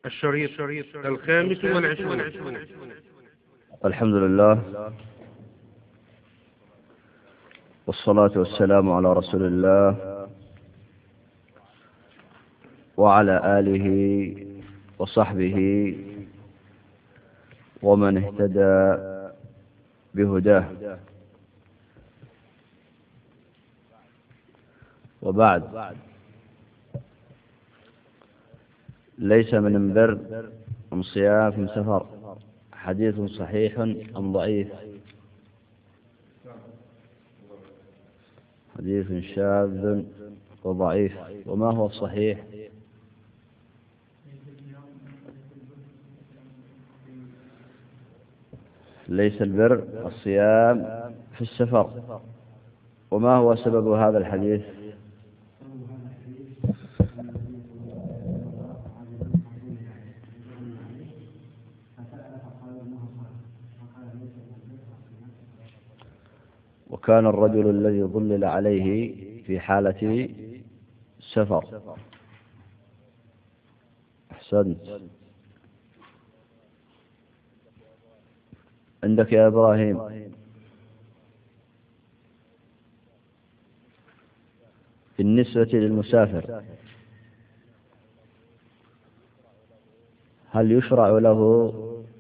الشريط الخامس والعشرون. الحمد لله والصلاة والسلام على رسول الله وعلى آله وصحبه ومن اهتدى بهداه، وبعد. ليس من البر أم صيام في سفر، حديث صحيح أم ضعيف؟ حديث شاذ وضعيف. وما هو الصحيح؟ ليس البر الصيام في السفر. وما هو سبب هذا الحديث؟ وكان الرجل الذي ظلل عليه في حالة سفر. أحسنت. عندك يا إبراهيم. بالنسبة للمسافر، هل يشرع له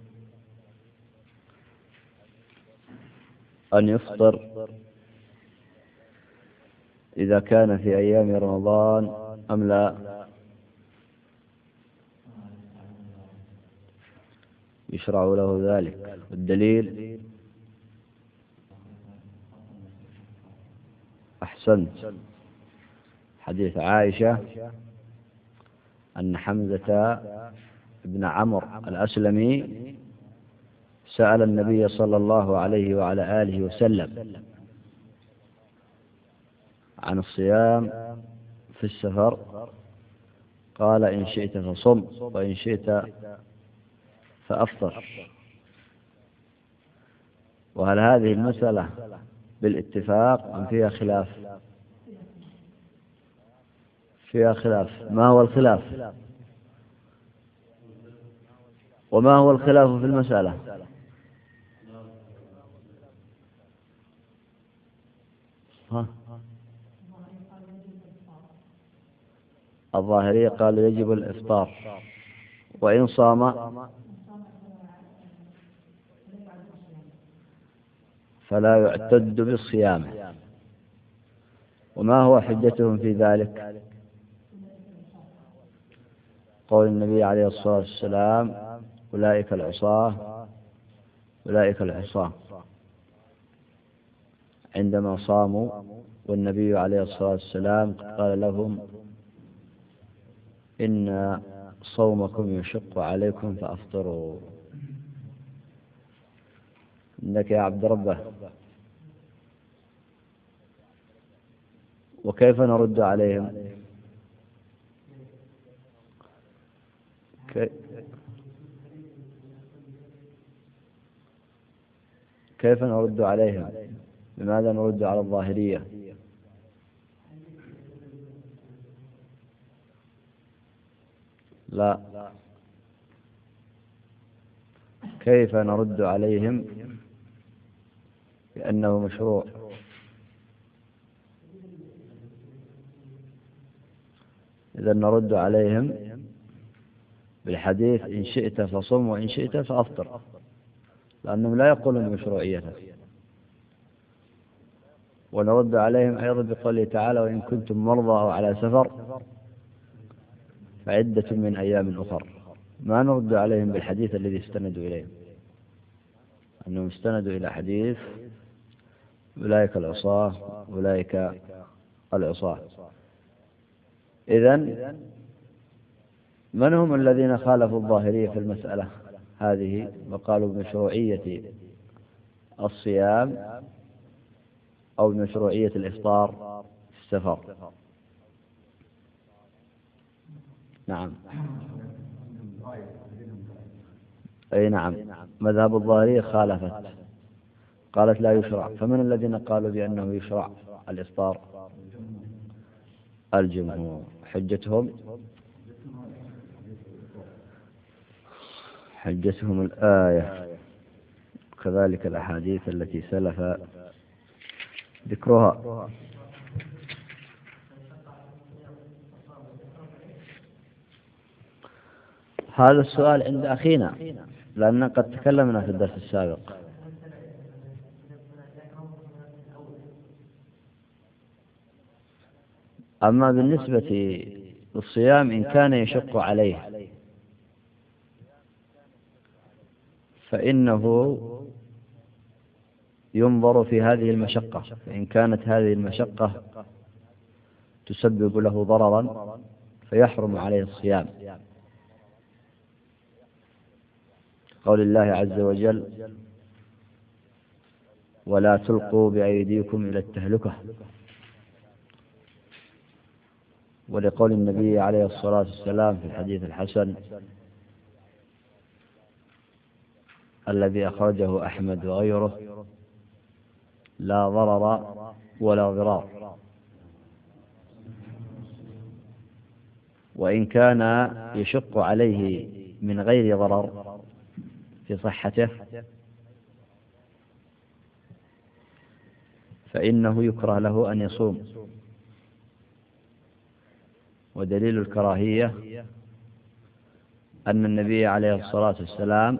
أن يفطر إذا كان في أيام رمضان أم لا؟ يشرع له ذلك. الدليل؟ أحسنت. حديث عائشة أن حمزة بن عمرو الأسلمي سأل النبي صلى الله عليه وعلى آله وسلم عن الصيام في السفر، قال: إن شئت فصم وإن شئت فأفطر. وهل هذه المسألة بالاتفاق أم فيها خلاف؟ فيها خلاف. ما هو الخلاف؟ وما هو الخلاف في المسألة؟ الظاهرية قالوا يجب الإفطار، وإن صام فلا يعتد بصيامه. وما هو حجتهم في ذلك؟ قول النبي عليه الصلاة والسلام: أولئك العصاة أولئك العصاة، عندما صاموا والنبي عليه الصلاة والسلام قال لهم: إن صومكم يشق عليكم فأفطروا. إنك يا عبد ربه. وكيف نرد عليهم؟ كيف نرد عليهم؟ لماذا نرد على الظاهرية؟ لا، كيف نرد عليهم بأنه مشروع؟ إذا نرد عليهم بالحديث: إن شئت فصم وإن شئت فأفطر، لأنهم لا يقولون بمشروعيته. ونرد عليهم أيضا بقوله تعالى: وإن كنتم مرضى أو على سفر فعدة من أيام أخر. ما نرد عليهم بالحديث الذي استندوا إليه، أنهم استندوا إلى حديث أولئك العصاة أولئك العصاة. إذن من هم الذين خالفوا الظاهرية في المسألة هذه وقالوا بمشروعية الصيام أو بمشروعية الإفطار في السفر؟ نعم. أي نعم، مذهب الظاهرية خالفت، قالت لا يشرع. فمن الذين قالوا بأنه يشرع الإفطار؟ الجمهور. حجتهم حجتهم الآية كذلك الأحاديث التي سلف ذكرها. هذا السؤال عند أخينا لأننا قد تكلمنا في الدرس السابق. أما بالنسبة للصيام إن كان يشق عليه فإنه ينظر في هذه المشقة، فإن كانت هذه المشقة تسبب له ضررا فيحرم عليه الصيام، قول الله عز وجل: ولا تلقوا بأيديكم إلى التهلكة، ولقول النبي عليه الصلاة والسلام في الحديث الحسن الذي أخرجه أحمد وغيره: لا ضرر ولا ضرار. وإن كان يشق عليه من غير ضرر في صحته فإنه يكره له أن يصوم. ودليل الكراهية أن النبي عليه الصلاة والسلام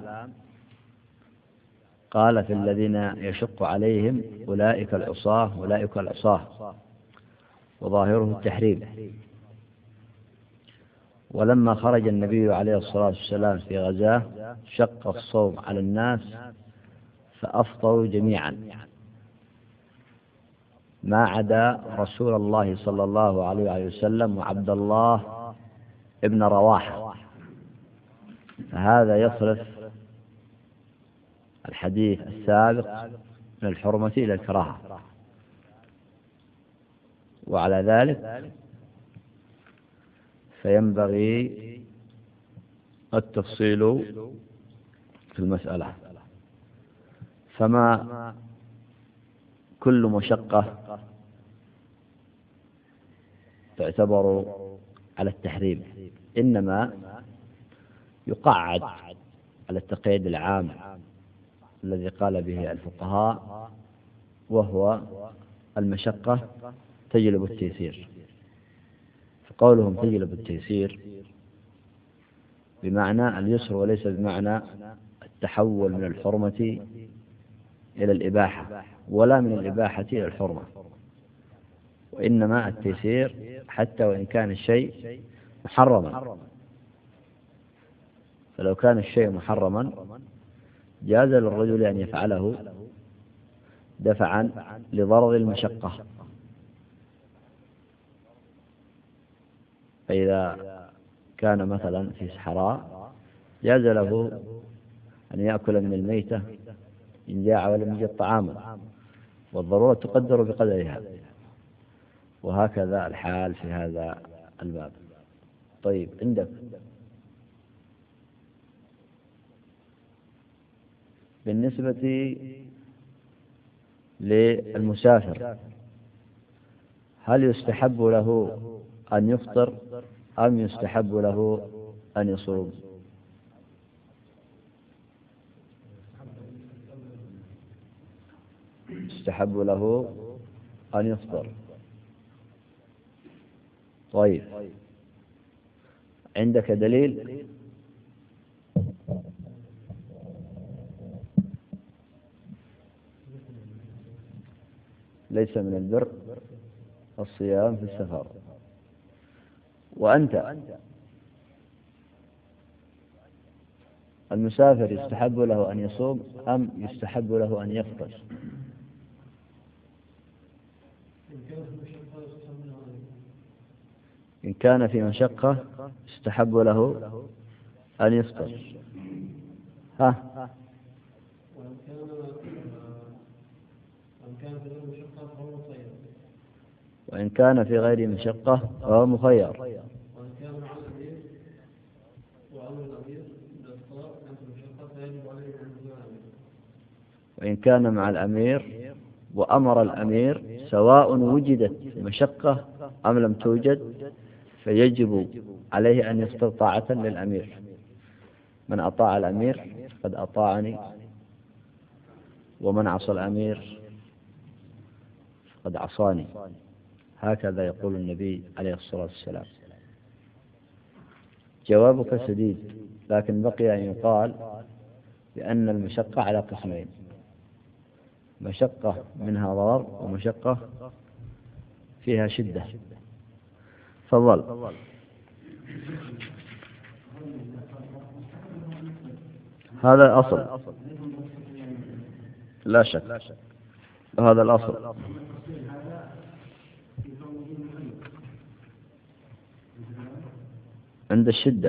قال في الذين يشق عليهم أولئك العصاة أولئك العصاة، وظاهره التحريم. ولما خرج النبي عليه الصلاة والسلام في غزاه شق الصوم على الناس فأفطروا جميعا ما عدا رسول الله صلى الله عليه وسلم وعبد الله ابن رواحة، فهذا يصرف الحديث السابق من الحرمة إلى الكراهة. وعلى ذلك فينبغي التفصيل في المسألة، فما كل مشقة تعتبر على التحريم، إنما يقعد على التقييد العام الذي قال به الفقهاء، وهو المشقة تجلب التيسير. فقولهم تجلب التيسير بمعنى اليسر وليس بمعنى التحول من الحرمة إلى الإباحة، ولا من الإباحة إلى الحرمة، وإنما التيسير حتى وإن كان الشيء محرما. فلو كان الشيء محرما جاز للرجل أن يفعله دفعا لضرر المشقة. فإذا كان مثلا في صحراء جاز له أن يأكل من الميتة إن جاع ولم يجد طعاما، والضرورة تقدر بقدرها، وهكذا الحال في هذا الباب. طيب، عندك بالنسبة للمسافر هل يستحب له أن يفطر أم يستحب له أن يصوم؟ يستحب له أن يفطر. طيب، عندك دليل؟ ليس من البر الصيام في السفر. وأنت المسافر يستحب له أن يصوم أم يستحب له أن يفطر؟ إن كان في مشقة يستحب له أن يفطر. وإن كان في غير مشقة فهو مخير. وإن كان مع الأمير وأمر الأمير سواء وجدت مشقة أم لم توجد فيجب عليه أن يفطر طاعة للأمير، من أطاع الأمير قد أطاعني، ومن عصى الأمير قد عصاني. هكذا يقول النبي عليه الصلاة والسلام. جوابك سديد، لكن بقي أن يقال بأن المشقة على قسمين: مشقة منها ضرر، ومشقة فيها شدة. تفضل. هذا الأصل لا شك، هذا الأصل. عند الشدة.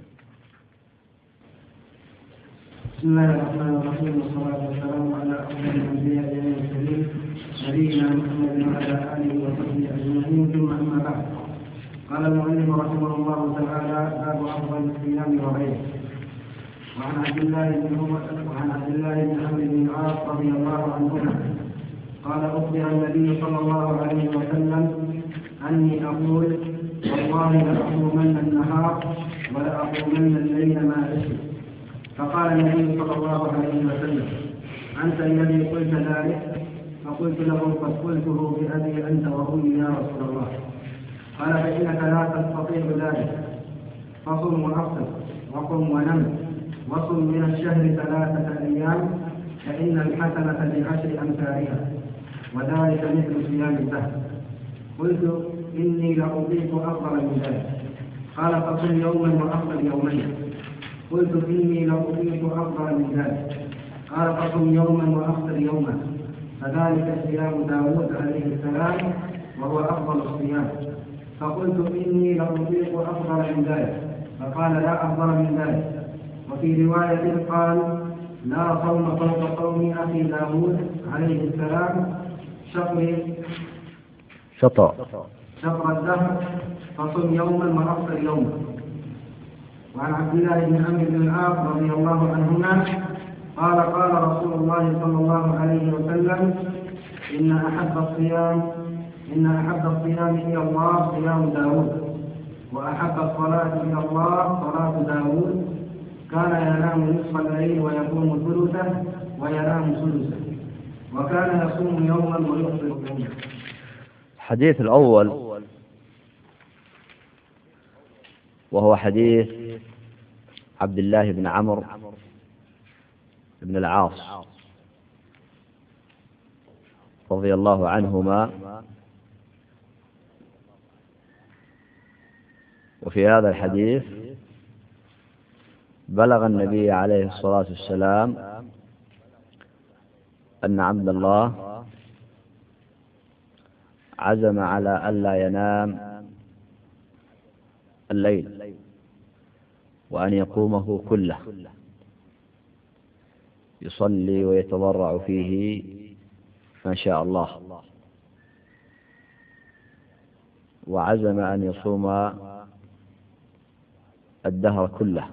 بسم الله الرحمن الرحيم، والصلاة والسلام على أفضل الأنبياء والمرسلين نبينا محمد وعلى آله وصحبه أجمعين، ثم أما بعد. قال المؤلف رحمه الله تعالى: باب أفضل الصيام وغيره. وعن عبد الله بن عمرو بن العاص رضي الله عنهما قال: أخبر النبي صلى الله عليه وسلم أني أقول: والله لأصومن النهار ولأقومن الليل ما أشرك. فقال النبي صلى الله عليه وسلم: أنت الذي قلت ذلك؟ فقلت له: قد قلته بأبي أنت وأمي يا رسول الله. قال: فإنك لا تستطيع ذلك، فصم وأفطر وقم ونم، وصم من الشهر 3 أيام، فإن الحسنة بعشر أمثالها، وذلك مثل صيام الدهر. قلت: إني لأضيف أفضل من ذلك. قال: فصم يوما وأفطر يومين. قلت: إني لأضيف أفضل من ذلك. قال: فصم يوما وأفطر يوما، فذلك صيام داود عليه السلام، وهو أفضل الصيام. فقلت: إني لأضيف أفضل من ذلك. فقال: لا أفضل من ذلك. وفي رواية قال: لا صوم فوق صوم أخي داود عليه السلام شطر الدهر، فصم يوما وأفطر يوما. وعن عبد الله بن عمرو بن العاص رضي الله عنهما قال: قال رسول الله صلى الله عليه وسلم: إن أحب الصيام إلى الله صيام داود، وأحب الصلاة إلى الله صلاة داود. كان ينام نصف الليل ويقوم ثلثه وينام ثلثه، وكان يصوم يوما ويفطر يوما. الحديث الأول وهو حديث عبد الله بن عمرو بن العاص رضي الله عنهما. وفي هذا الحديث بلغ النبي عليه الصلاة والسلام أن عبد الله عزم على ألا ينام الليل، وأن يقومه كله يصلي ويتضرع فيه ما شاء الله، وعزم أن يصوم الدهر كله.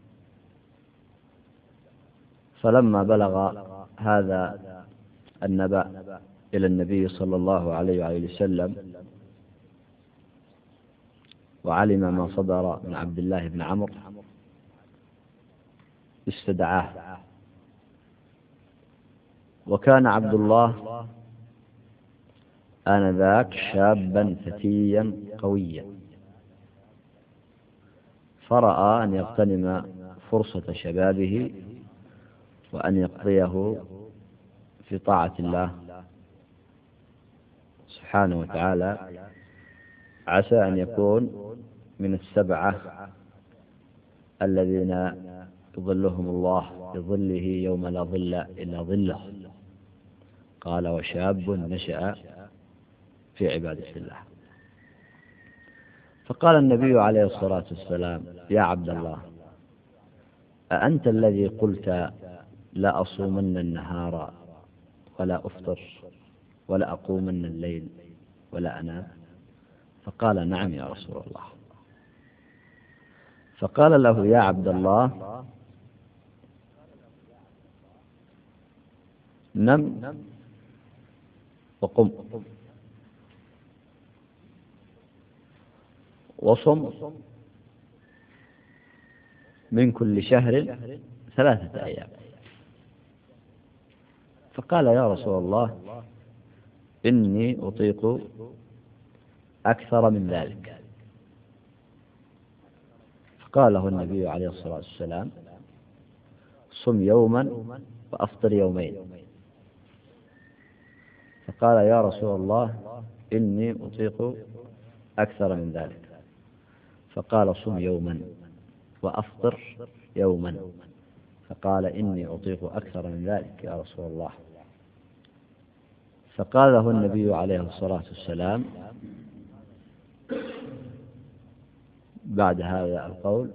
فلما بلغ هذا النبأ إلى النبي صلى الله عليه وآله وسلم، وعلم ما صدر من عبد الله بن عمرو، استدعاه. وكان عبد الله آنذاك شابا فتيا قويا، فرأى أن يغتنم فرصة شبابه وأن يقضيه في طاعة الله سبحانه وتعالى، عسى أن يكون من 7 الذين يظلهم الله بظله يوم لا ظل إلا ظله. قال: وشاب نشأ في عبادة الله. فقال النبي عليه الصلاة والسلام: يا عبد الله، أأنت الذي قلت لا أصومن النهار ولا أفطر ولا أقومن الليل ولا أنام؟ فقال: نعم يا رسول الله. فقال له: يا عبد الله، نم وقم وصم من كل شهر 3 أيام. فقال يا رسول الله إني أطيق أكثر من ذلك. فقال له النبي عليه الصلاة والسلام صم يوما وأفطر يومين. فقال يا رسول الله إني أطيق أكثر من ذلك. فقال صم يوما وأفطر يوما. فقال إني أطيق أكثر من ذلك يا رسول الله. فقال له النبي عليه الصلاة والسلام بعد هذا القول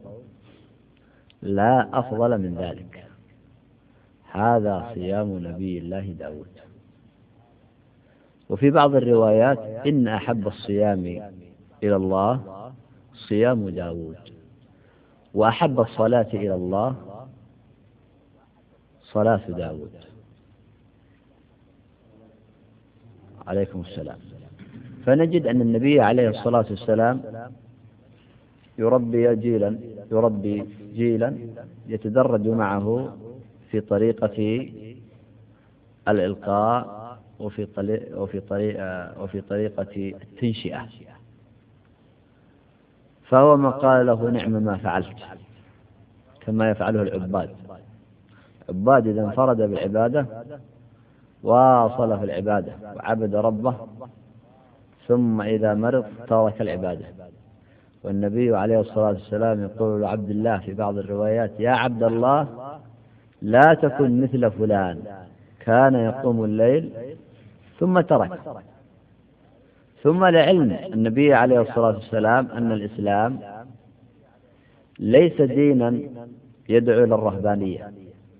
لا أفضل من ذلك، هذا صيام نبي الله داود. وفي بعض الروايات إن أحب الصيام إلى الله صيام داود، وأحب الصلاة إلى الله صلاة داود عليكم السلام. فنجد أن النبي عليه الصلاة والسلام يربي جيلا يتدرج معه في طريقة الإلقاء وفي طريقة التنشئة. فهو ما قال له نعم ما فعلت، كما يفعله العباد. عباد إذا انفرد بالعبادة واصل في العبادة وعبد ربه، ثم إذا مرض ترك العبادة. والنبي عليه الصلاة والسلام يقول لعبد الله في بعض الروايات يا عبد الله لا تكن مثل فلان كان يقوم الليل ثم ترك. ثم لعلم النبي عليه الصلاة والسلام أن الإسلام ليس دينا يدعو إلى الرهبانية،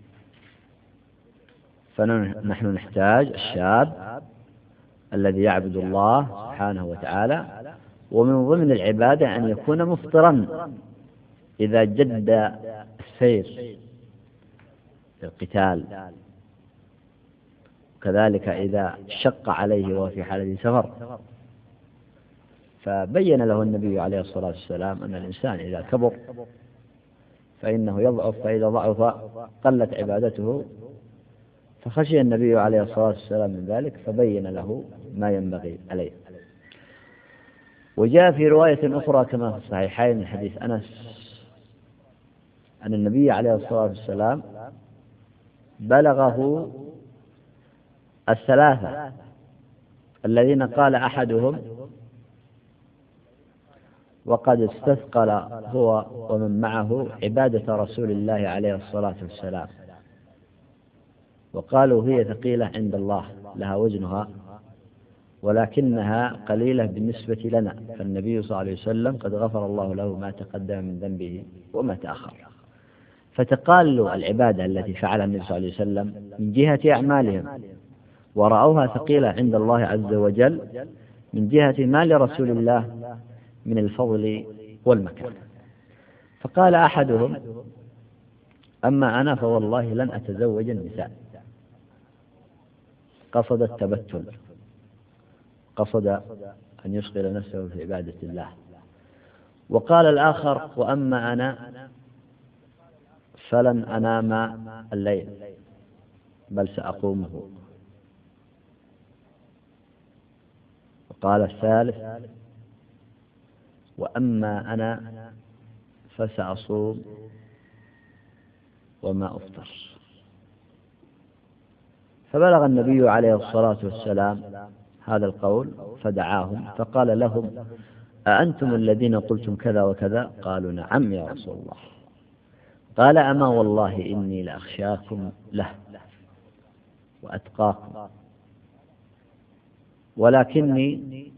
فنحن نحتاج الشاب الذي يعبد الله سبحانه وتعالى، ومن ضمن العبادة أن يكون مفطرا إذا جد السير في القتال، وكذلك إذا شق عليه وهو في حالة سفر. فبين له النبي عليه الصلاة والسلام أن الإنسان إذا كبر فإنه يضعف، فإذا ضعف قلت عبادته، فخشي النبي عليه الصلاة والسلام من ذلك فبين له ما ينبغي عليه. وجاء في رواية أخرى كما في الصحيحين من حديث أنس أن النبي عليه الصلاة والسلام بلغه 3 الذين قال أحدهم وقد استثقل هو ومن معه عبادة رسول الله عليه الصلاة والسلام، وقالوا هي ثقيلة عند الله لها وزنها ولكنها قليلة بالنسبة لنا، فالنبي صلى الله عليه وسلم قد غفر الله له ما تقدم من ذنبه وما تأخر. فتقالوا العبادة التي فعلها النبي صلى الله عليه وسلم من جهة أعمالهم، ورأوها ثقيلة عند الله عز وجل من جهة ما لرسول الله من الفضل والمكان. فقال أحدهم أما أنا فوالله لن أتزوج النساء، قصد التبتل، قصد أن يشغل نفسه في عبادة الله. وقال الآخر وأما أنا فلن أنام الليل بل سأقومه. وقال الثالث وأما أنا فسأصوم وما أفطر. فبلغ النبي عليه الصلاة والسلام هذا القول فدعاهم فقال لهم أأنتم الذين قلتم كذا وكذا؟ قالوا نعم يا رسول الله. قال أما والله إني لأخشاكم له وأتقاكم، ولكني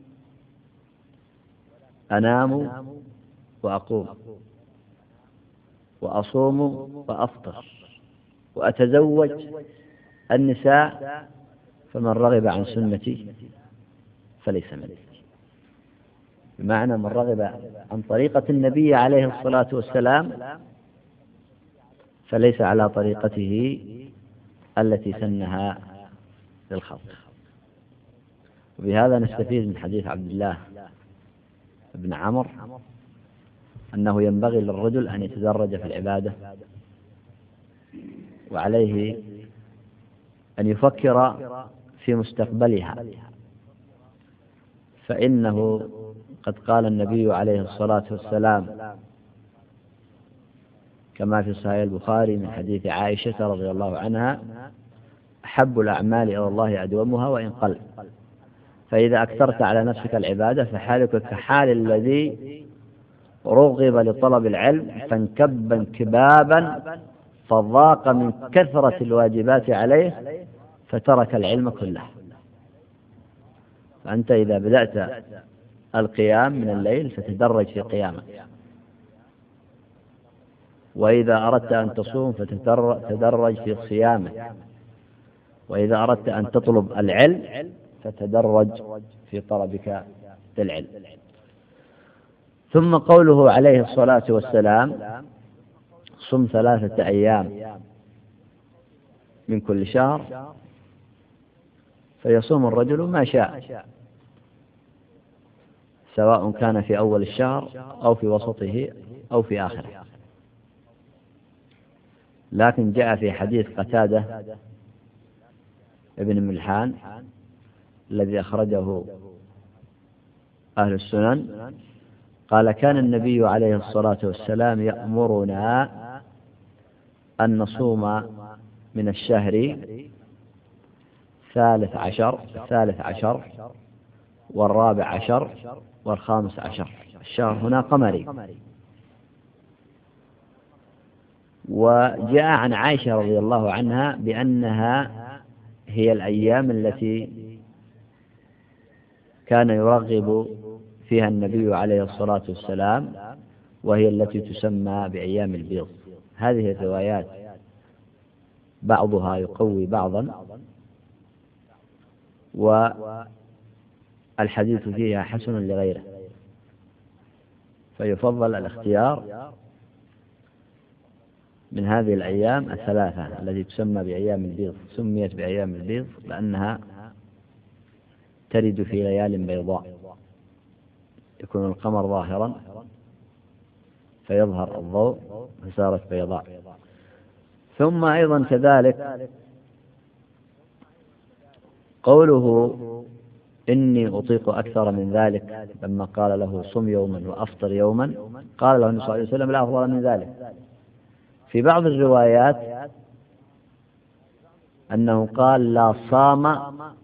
أنام وأقوم وأصوم وأفطر وأتزوج النساء، فمن رغب عن سنتي فليس مني. بمعنى من رغب عن طريقة النبي عليه الصلاة والسلام فليس على طريقته التي سنها للخلق. وبهذا نستفيد من حديث عبد الله بن عمرو أنه ينبغي للرجل أن يتدرج في العبادة، وعليه أن يفكر في مستقبلها، فإنه قد قال النبي عليه الصلاة والسلام كما في صحيح البخاري من حديث عائشة رضي الله عنها: أحب الأعمال إلى الله أدومها وإن قل، فإذا أكثرت على نفسك العبادة فحالك كحال الذي رغب لطلب العلم فانكب انكبابا فضاق من كثرة الواجبات عليه فترك العلم كله. فأنت إذا بدأت القيام من الليل فتدرج في قيامك، وإذا أردت أن تصوم فتدرج في صيامك، وإذا أردت أن تطلب العلم فتدرج في طلبك للعلم. ثم قوله عليه الصلاة والسلام: صم 3 أيام من كل شهر، فيصوم الرجل ما شاء، سواء كان في أول الشهر أو في وسطه أو في آخره. لكن جاء في حديث قتادة ابن ملحان الذي أخرجه أهل السنن قال: كان النبي عليه الصلاة والسلام يأمرنا أن نصوم من الشهر 13 و14 و15. الشهر هنا قمري. وجاء عن عائشة رضي الله عنها بأنها هي الأيام التي كان يرغب فيها النبي عليه الصلاة والسلام، وهي التي تسمى بأيام البيض. هذه الروايات بعضها يقوي بعضا، والحديث فيها حسن لغيره، فيفضل الاختيار من هذه الأيام 3 التي تسمى بأيام البيض. سميت بأيام البيض لأنها ترد في ليال بيضاء، يكون القمر ظاهرا فيظهر الضوء فصارت بيضاء. ثم أيضا كذلك قوله: إني أطيق أكثر من ذلك، لما قال له: صم يوما وأفطر يوما، قال له النبي صلى الله عليه وسلم: لا أفضل من ذلك. في بعض الروايات أنه قال: لا صام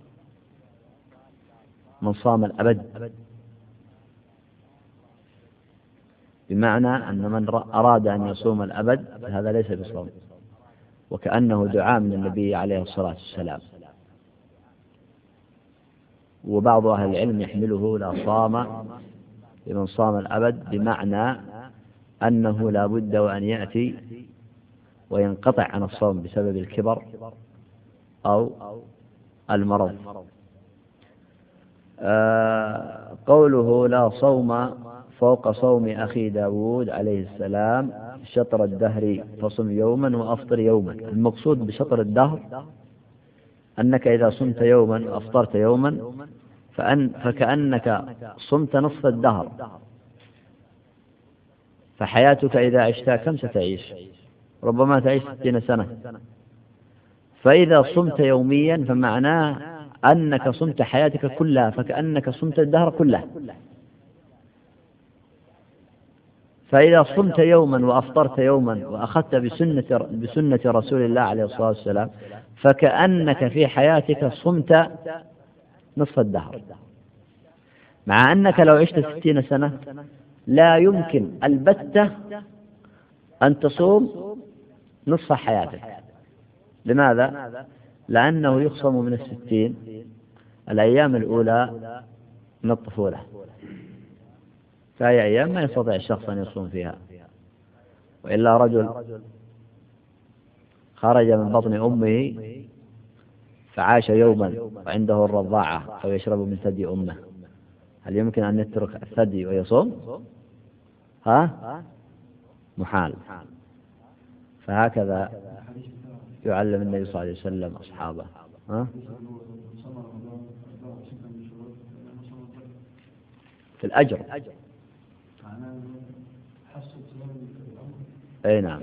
من صام الأبد، بمعنى أن من أراد أن يصوم الأبد هذا ليس بصوم، وكأنه دعاء من النبي عليه الصلاة والسلام. وبعض أهل العلم يحمله: لا صام لمن صام الأبد، بمعنى أنه لا بد وأن يأتي وينقطع عن الصوم بسبب الكبر أو المرض. قوله: لا صوم فوق صوم أخي داود عليه السلام شطر الدهر فصم يوما وأفطر يوما. المقصود بشطر الدهر أنك إذا صمت يوما وأفطرت يوما فكأنك صمت نصف الدهر، فحياتك إذا عشتها كم ستعيش؟ ربما تعيش 60 سنة. فإذا صمت يوميا فمعناه أنك صمت حياتك كلها، فكأنك صمت الدهر كله. فإذا صمت يوما وأفطرت يوما وأخذت بسنة رسول الله عليه الصلاة والسلام فكأنك في حياتك صمت نصف الدهر، مع أنك لو عشت 60 سنة لا يمكن البتة أن تصوم نصف حياتك. لماذا؟ لأنه يخصم من 60 الأيام الأولى من الطفولة، فهي أيام ما يستطيع الشخص أن يصوم فيها. وإلا رجل خرج من بطن أمه فعاش يوما وعنده الرضاعة أو يشرب من ثدي أمه، هل يمكن أن يترك الثدي ويصوم؟ محال. فهكذا يعلم النبي صلى الله عليه وسلم أصحابه. في الأجر أي نعم،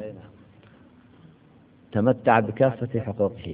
تمتع بكافة حقوقه.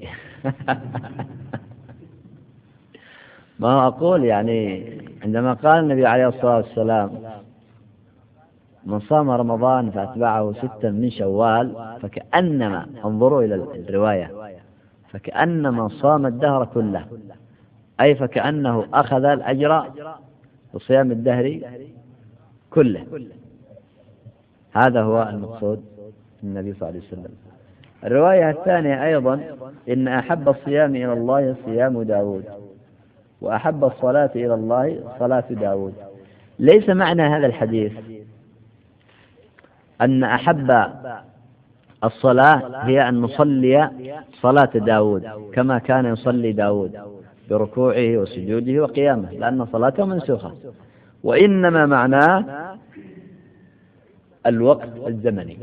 ما هو أقول يعني عندما قال النبي عليه الصلاة والسلام من صام رمضان فأتبعه 6 من شوال فكأنما، انظروا إلى الرواية، فكأنما صام الدهر كله، أي فكأنه أخذ الأجر بصيام الدهر كله. هذا هو المقصود من النبي صلى الله عليه وسلم. الرواية الثانية أيضا إن أحب الصيام إلى الله صيام داود، وأحب الصلاة إلى الله صلاة داود. ليس معنى هذا الحديث أن أحب الصلاة هي أن نصلي صلاة داود كما كان يصلي داود بركوعه وسجوده وقيامه، لأن صلاته منسوخة، وإنما معناه الوقت الزمني.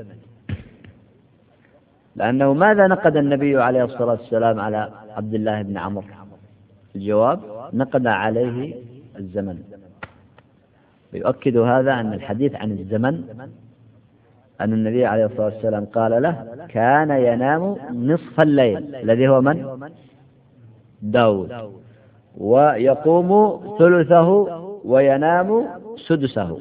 لأنه ماذا نقد النبي عليه الصلاة والسلام على عبد الله بن عمرو؟ الجواب نقد عليه الزمن. ويؤكد هذا أن الحديث عن الزمن أن النبي عليه الصلاة والسلام قال له كان ينام نصف الليل الذي هو من؟ داود، ويقوم ثلثه وينام سدسه.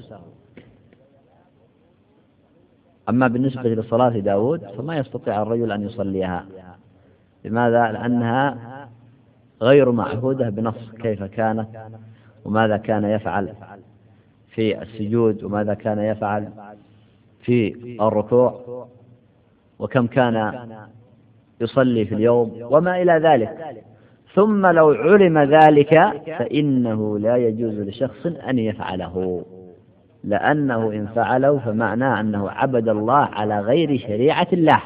أما بالنسبة لصلاة داود فما يستطيع الرجل أن يصليها. لماذا؟ لأنها غير معهودة بنص كيف كانت، وماذا كان يفعل في السجود، وماذا كان يفعل في الركوع، وكم كان يصلي في اليوم وما إلى ذلك. ثم لو علم ذلك فإنه لا يجوز لشخص أن يفعله، لأنه إن فعله فمعناه أنه عبد الله على غير شريعة الله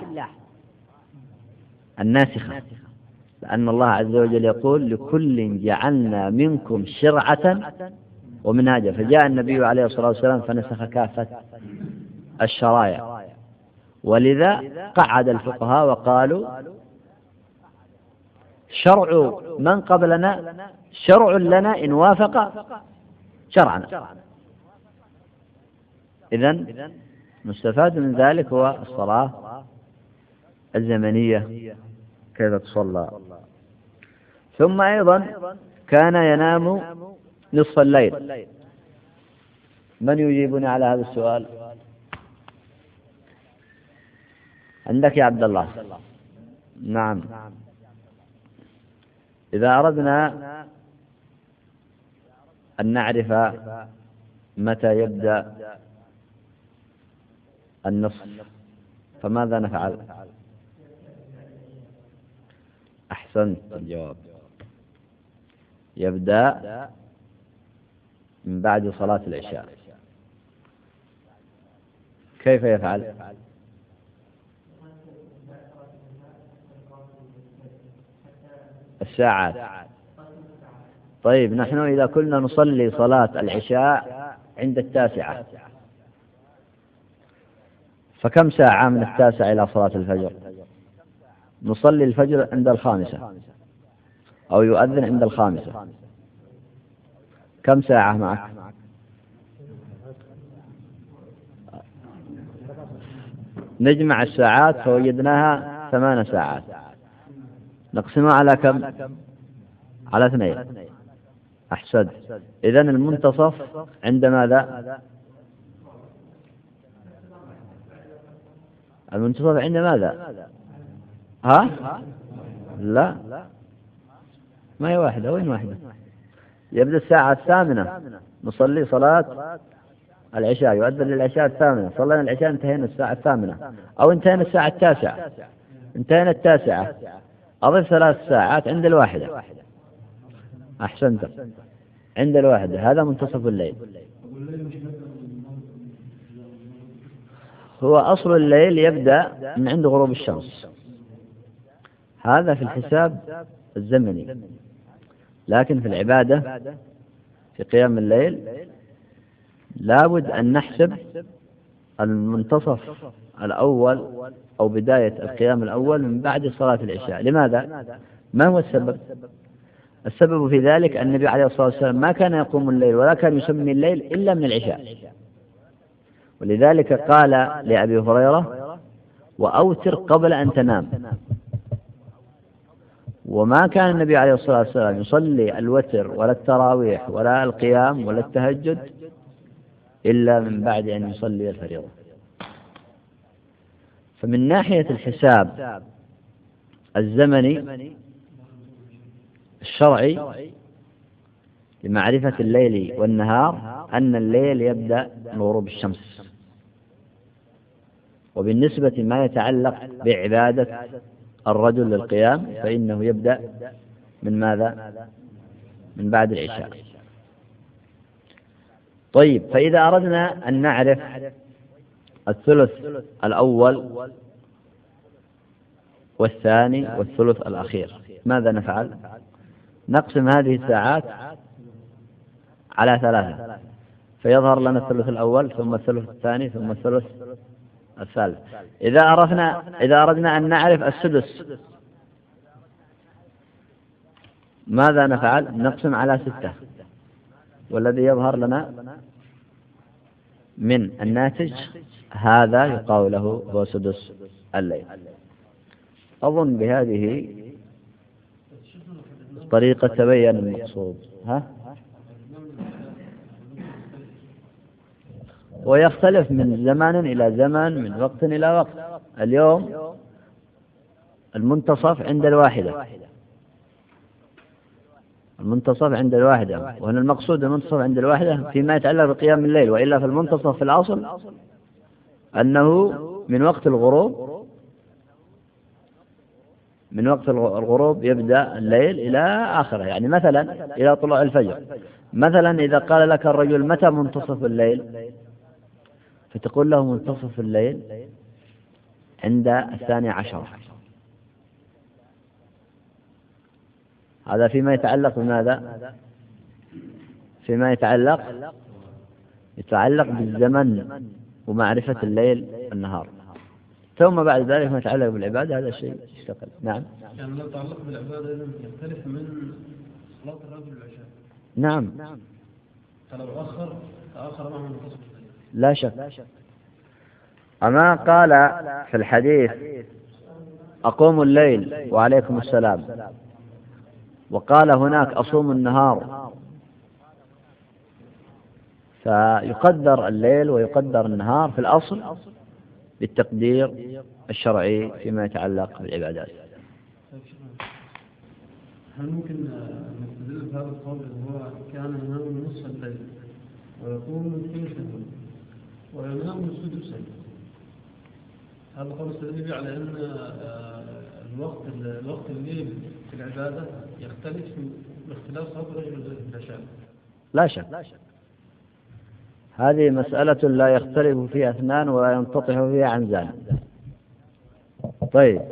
الناسخة، لأن الله عز وجل يقول لكل جعلنا منكم شرعة ومنهاجا، فجاء النبي عليه الصلاة والسلام فنسخ كافة الشرائع. ولذا قعد الفقهاء وقالوا شرع من قبلنا شرع لنا إن وافق شرعنا. إذن مستفاد من ذلك هو الصلاة الزمنية كيف تصلى. ثم أيضا كان ينام نصف الليل. من يجيبني على هذا السؤال؟ عندك يا عبد الله؟ نعم. إذا أردنا أن نعرف متى يبدأ النصف فماذا نفعل؟ أحسنت الجواب، يبدأ من بعد صلاة العشاء. كيف يفعل؟ الساعات. طيب نحن إذا كنا نصلي صلاة العشاء عند 9 فكم ساعة من 9 إلى صلاة الفجر؟ نصلي الفجر عند 5 أو يؤذن عند 5. كم ساعة معك؟ نجمع الساعات فوجدناها 8 ساعات، نقسمها على كم؟ على 2. أحسن. إذن المنتصف عند ماذا؟ المنتصف عند ماذا؟ ها؟ لا، ما هي واحدة. وين واحدة؟ يبدأ الساعة 8 نصلي صلاة العشاء، يؤذن للعشاء 8، صلينا العشاء انتهينا الساعة 8 أو انتهينا الساعة 9، انتهينا 9 أضف 3 ساعات عند 1. أحسنت، عند 1 هذا منتصف الليل. هو أصل الليل يبدأ من عند غروب الشمس، هذا في الحساب الزمني. لكن في العبادة في قيام الليل لابد أن نحسب المنتصف الأول أو بداية القيام الأول من بعد صلاة العشاء. لماذا؟ ما هو السبب؟ السبب في ذلك أن النبي عليه الصلاة والسلام ما كان يقوم الليل ولا كان يسمي الليل إلا من العشاء، ولذلك قال لأبي هريرة وأوتر قبل أن تنام. وما كان النبي عليه الصلاة والسلام يصلي الوتر ولا التراويح ولا القيام ولا التهجد إلا من بعد أن يصلي الفريضة. فمن ناحية الحساب الزمني الشرعي لمعرفة الليل والنهار أن الليل يبدأ من غروب الشمس. وبالنسبة ما يتعلق بعبادة الرجل للقيام فإنه يبدأ من ماذا؟ من بعد العشاء. طيب، فإذا أردنا أن نعرف الثلث الأول والثاني والثلث الأخير ماذا نفعل؟ نقسم هذه الساعات على 3 فيظهر لنا الثلث الأول ثم الثلث الثاني ثم الثلث الثالث. إذا أردنا أن نعرف السدس ماذا نفعل؟ نقسم على 6 والذي يظهر لنا من الناتج هذا يقال له هو سدس الليل. أظن بهذه طريقة تبين المقصود. ويختلف من زمان إلى زمان، من وقت إلى وقت. اليوم المنتصف عند 1، المنتصف عند 1، وهنا المقصود المنتصف عند 1 فيما يتعلق بقيام الليل، وإلا في المنتصف في الأصل أنه من وقت الغروب يبدأ الليل إلى آخره. يعني مثلا إلى طلوع الفجر. مثلا إذا قال لك الرجل متى منتصف الليل فتقول له منتصف الليل عند 12. هذا فيما يتعلق بماذا؟ فيما يتعلق بالزمن ومعرفة الليل والنهار. ثم بعد ذلك ما يتعلق بالعبادة هذا الشيء يستقل. نعم. يعني لو يتعلق بالعبادة يختلف من صلاة الرجل والعشاء. نعم. فلو تأخر معه منتصف الليل. لا شك. أما قال في الحديث أقوم الليل وعليكم السلام، وقال هناك أصوم النهار، فيقدر الليل ويقدر النهار في الأصل بالتقدير الشرعي فيما يتعلق بالعبادات. هل ممكن نستدل بهذا القول هو كان ينام نصف الليل ويقوم من ثلثه وينام من سدسه؟ هذا القول يستدل به على أن الوقت الليل في العبادة يختلف باختلاف صلاة الرجل والعشاء. لا شك. هذه مسألة لا يختلف فيها اثنان ولا ينتطح فيها عنزان. طيب.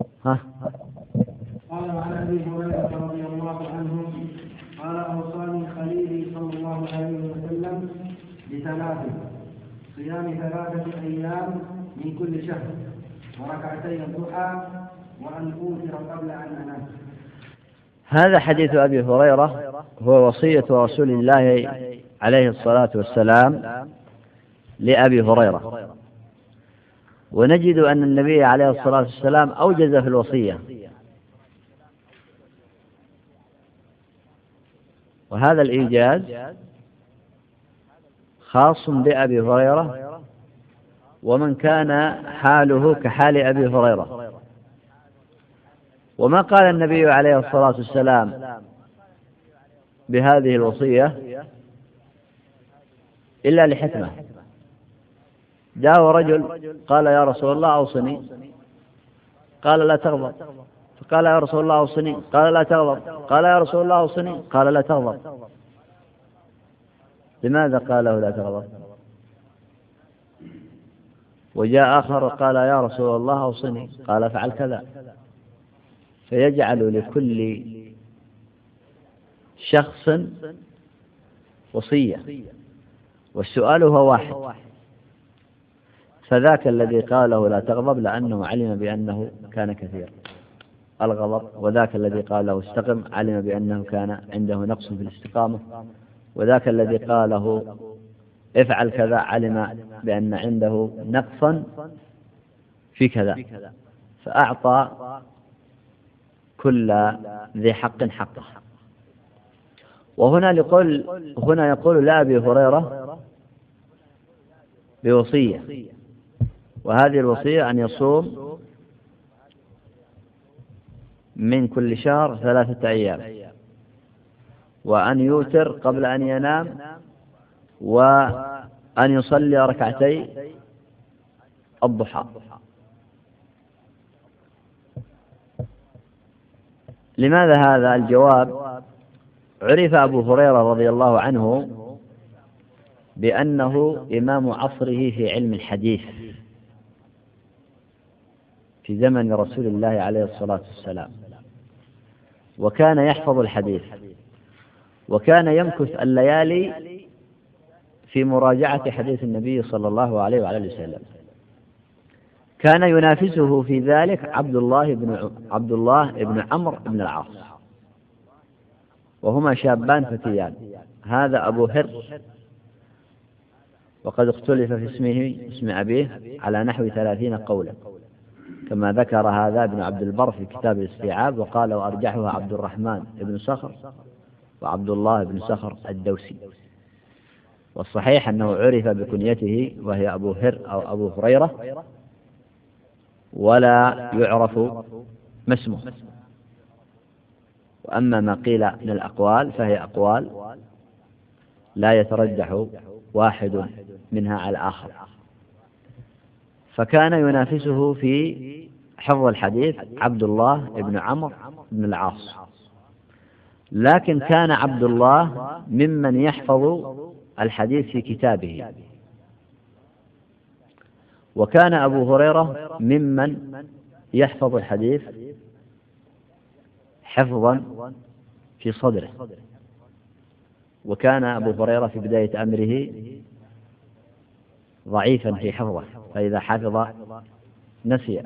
قال عن ابي هريره رضي الله عنه قال اوصاني خليلي صلى الله عليه وسلم ب3: صيام 3 أيام من كل شهر، وركعتي الضحى، وأن أوتر قبل أن أنام. هذا حديث أبي هريرة هو وصية رسول الله عليه الصلاة والسلام لأبي هريرة. ونجد أن النبي عليه الصلاة والسلام أوجز في الوصية، وهذا الإيجاز خاص بأبي هريرة ومن كان حاله كحال أبي هريرة. وما قال النبي عليه الصلاة والسلام بهذه الوصية إلا لحكمة. جاء رجل قال يا رسول الله أوصني، قال لا تغضب، فقال يا رسول الله أوصني، قال لا تغضب، قال يا رسول الله أوصني، قال لا تغضب. لماذا قاله لا تغضب؟ وجاء آخر قال يا رسول الله أوصني، قال افعل كذا. فيجعل لكل شخص وصية، والسؤال هو واحد. فذاك الذي قاله لا تغضب لأنه علم بأنه كان كثير الغضب، وذاك الذي قاله استقم علم بأنه كان عنده نقص في الاستقامة، وذاك الذي قاله افعل كذا علم بأن عنده نقصا في كذا، فأعطى كل ذي حق حقه. وهنا يقول لأبي هريرة بوصية، وهذه الوصية أن يصوم من كل شهر 3 أيام، وأن يوتر قبل أن ينام، وأن يصلي ركعتي الضحى. لماذا هذا؟ الجواب: عرف أبو هريرة رضي الله عنه بأنه إمام عصره في علم الحديث في زمن رسول الله عليه الصلاة والسلام، وكان يحفظ الحديث، وكان يمكث الليالي في مراجعة حديث النبي صلى الله عليه وعلى وسلم. كان ينافسه في ذلك عبد الله بن عمرو بن العاص، وهما شابان فتيان. هذا أبو هر، وقد اختلف في اسم أبيه على نحو 30 قولا، كما ذكر هذا ابن عبد البر في كتاب الاستيعاب، وقال وأرجحها عبد الرحمن بن صخر وعبد الله بن صخر الدوسي. والصحيح أنه عرف بكنيته وهي أبو هر أو أبو هريرة، ولا يعرف ما اسمه. وأما ما قيل من الأقوال فهي أقوال لا يترجح واحد منها على الآخر. فكان ينافسه في حفظ الحديث عبد الله بن عمرو بن العاص، لكن كان عبد الله ممن يحفظ الحديث في كتابه، وكان أبو هريرة ممن يحفظ الحديث حفظا في صدره. وكان أبو هريرة في بداية أمره ضعيفا في حفظه، فإذا حفظ نسي.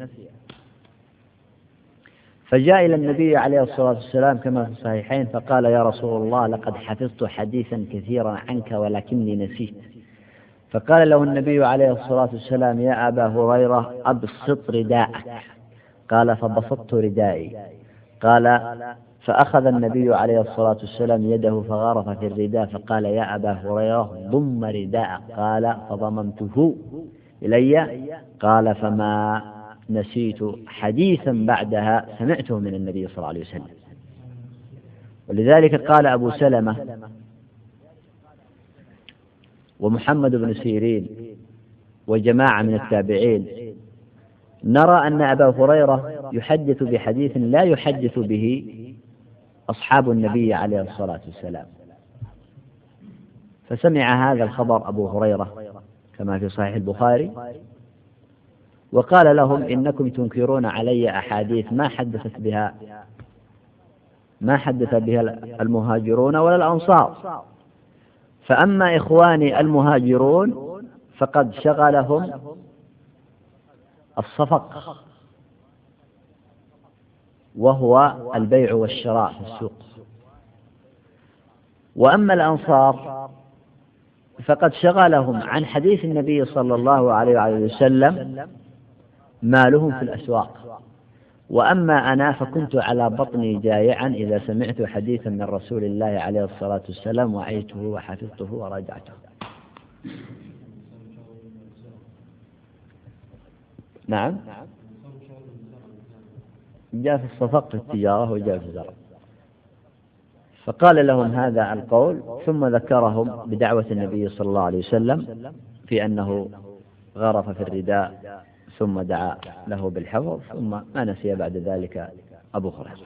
فجاء إلى النبي عليه الصلاة والسلام كما في الصحيحين فقال: يا رسول الله، لقد حفظت حديثا كثيرا عنك ولكني نسيت. فقال له النبي عليه الصلاة والسلام: يا أبا هريرة، أبسط رداءك. قال: فبسطت ردائي. قال: فأخذ النبي عليه الصلاة والسلام يده فغرف في الرداء فقال: يا أبا هريرة، ضم رداءك. قال: فضممته إلي. قال: فما نسيت حديثا بعدها سمعته من النبي صلى الله عليه وسلم. ولذلك قال أبو سلمة ومحمد بن سيرين وجماعة من التابعين: نرى أن أبا هريرة يحدث بحديث لا يحدث به أصحاب النبي عليه الصلاة والسلام. فسمع هذا الخبر أبو هريرة كما في صحيح البخاري، وقال لهم: إنكم تنكرون علي أحاديث ما حدث بها المهاجرون ولا الأنصار، فأما إخواني المهاجرون فقد شغلهم الصفق، وهو البيع والشراء في السوق، وأما الأنصار فقد شغلهم عن حديث النبي صلى الله عليه وسلم مالهم في الأسواق، وأما أنا فكنت على بطني جائعا إذا سمعت حديثا من رسول الله عليه الصلاة والسلام وعيته وحفظته وراجعته. نعم، جاء في الصفق في التجارة وجاء في الزرع. فقال لهم هذا القول، ثم ذكرهم بدعوة النبي صلى الله عليه وسلم في أنه غرف في الرداء ثم دعا له بالحفظ، ثم ما نسي بعد ذلك أبو هريرة.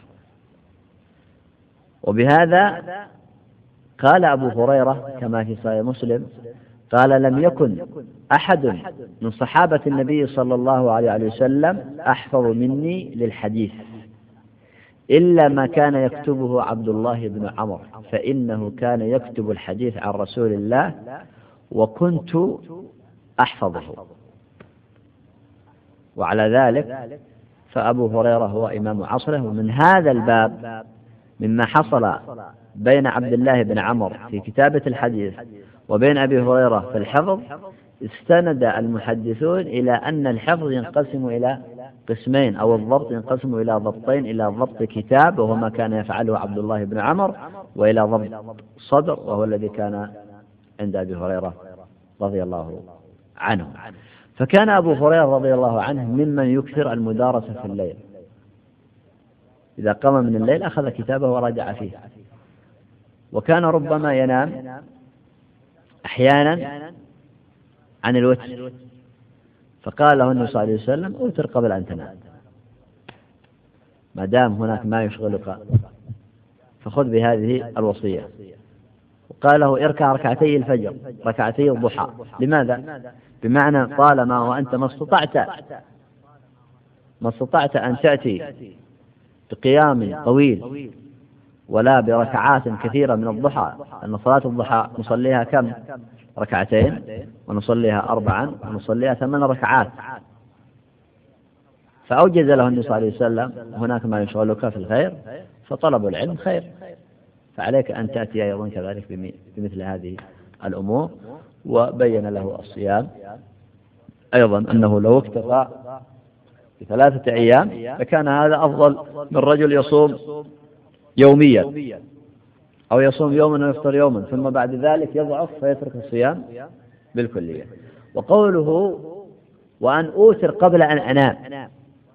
وبهذا قال أبو هريرة كما في صحيح مسلم: قال: لم يكن أحد من صحابة النبي صلى الله عليه وسلم أحفظ مني للحديث إلا ما كان يكتبه عبد الله بن عمرو، فإنه كان يكتب الحديث عن رسول الله وكنت أحفظه. وعلى ذلك فأبو هريرة هو إمام عصره. ومن هذا الباب مما حصل بين عبد الله بن عمرو في كتابة الحديث وبين أبي هريرة في الحفظ استند المحدثون إلى أن الحفظ ينقسم إلى قسمين، أو الضبط ينقسم إلى ضبطين: إلى ضبط كتاب وهو ما كان يفعله عبد الله بن عمر، وإلى ضبط صدر وهو الذي كان عند أبي هريرة رضي الله عنه. فكان أبو هريرة رضي الله عنه ممن يكثر المدارسة في الليل، إذا قام من الليل أخذ كتابه وراجع فيه، وكان ربما ينام أحيانا عن الوتر، فقال له النبي صلى الله عليه وسلم: أوتر قبل أن تنام، ما دام هناك ما يشغلك فخذ بهذه الوصية. وقال له: اركع ركعتي الفجر، ركعتي الضحى. لماذا؟ بمعنى طالما وأنت ما استطعت أن تأتي بقيام طويل ولا بركعات كثيرة من الضحى، أن صلاة الضحى نصليها كم؟ ركعتين، ونصليها 4، ونصليها 8 ركعات. فأوجز له النبي صلى الله عليه وسلم: هناك ما يشغلك في الخير، فطلب العلم خير، فعليك أن تأتي أيضا كذلك بمثل هذه الأمور. وبين له الصيام أيضا أنه لو اكتفى ب3 أيام فكان هذا أفضل من رجل يصوم يوميا، أو يصوم يوما ويفطر يوما ثم بعد ذلك يضعف فيترك الصيام بالكلية. وقوله: وأن أوتر قبل أن أنام،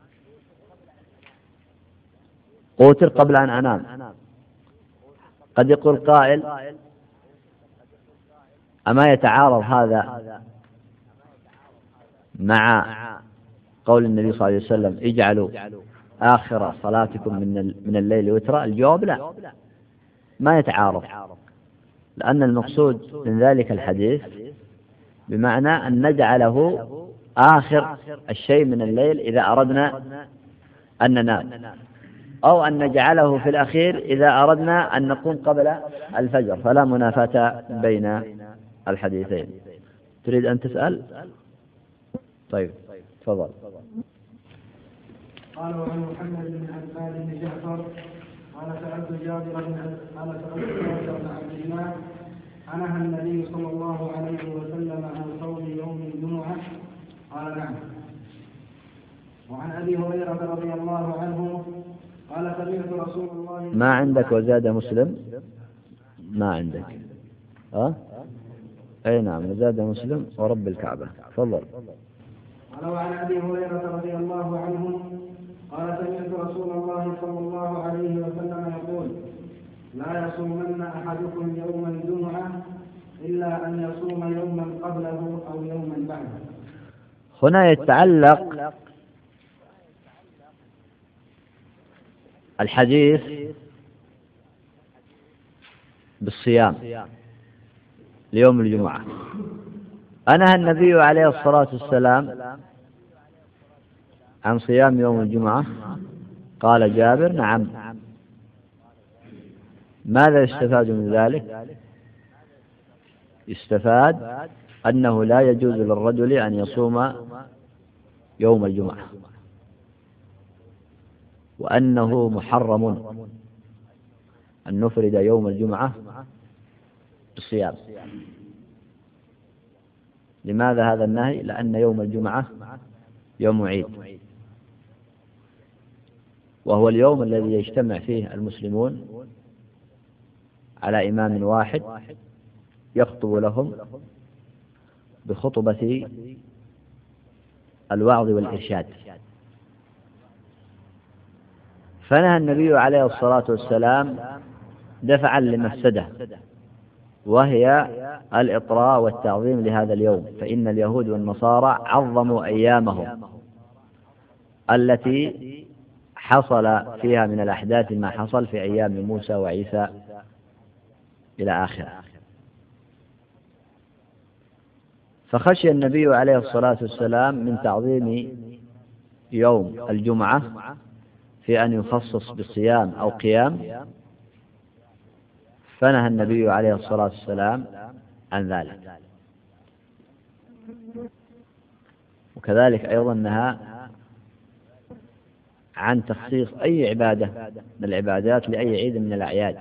أوتر قبل أن أنام. قد يقول قائل: أما يتعارض هذا مع قول النبي صلى الله عليه وسلم: اجعلوا آخر صلاتكم من الليل وترا؟ الجواب: لا، ما يتعارض، لأن المقصود من ذلك الحديث بمعنى أن نجعله آخر الشيء من الليل إذا أردنا أن ننام، أو أن نجعله في الأخير إذا أردنا أن نقوم قبل الفجر، فلا منافاة بين الحديثين. تريد أن تسأل؟ طيب تفضل. قالوا عن محمد بن عباد بن جعفر قال سألت جابر بن عبد الله: أنهى النبي صلى الله عليه وسلم عن صوم يوم الجمعة؟ قال: نعم. وعن أبي هريرة رضي الله عنه قال: سمعت رسول الله. ما عندك وزاد مسلم؟ ما عندك؟ أي نعم، زاد مسلم ورب الكعبة. تفضل. قال: وعن أبي هريرة رضي الله عنه قال: سمعت رسول الله صلى الله عليه وسلم يقول: لا يصومن أحدكم يوم الجمعة إلا أن يصوم يوما قبله أو يوما بعده. هنا يتعلق الحديث بالصيام ليوم الجمعة. أنهى النبي عليه الصلاة والسلام عن صيام يوم الجمعة؟ قال جابر: نعم. ماذا يستفاد من ذلك؟ يستفاد أنه لا يجوز للرجل أن يصوم يوم الجمعة، وأنه محرم أن نفرد يوم الجمعة بالصيام. لماذا هذا النهي؟ لأن يوم الجمعة يوم عيد، وهو اليوم الذي يجتمع فيه المسلمون على إمام واحد يخطب لهم بخطبة الوعظ والإرشاد. فنهى النبي عليه الصلاة والسلام دفعا لمفسدة، وهي الإطراء والتعظيم لهذا اليوم، فإن اليهود والنصارى عظموا أيامهم التي حصل فيها من الأحداث ما حصل في أيام موسى وعيسى إلى آخره. فخشي النبي عليه الصلاة والسلام من تعظيم يوم الجمعة في أن يخصص بصيام أو قيام، فنهى النبي عليه الصلاة والسلام عن ذلك. وكذلك أيضا نهى عن تخصيص أي عبادة من العبادات لأي عيد من الأعياد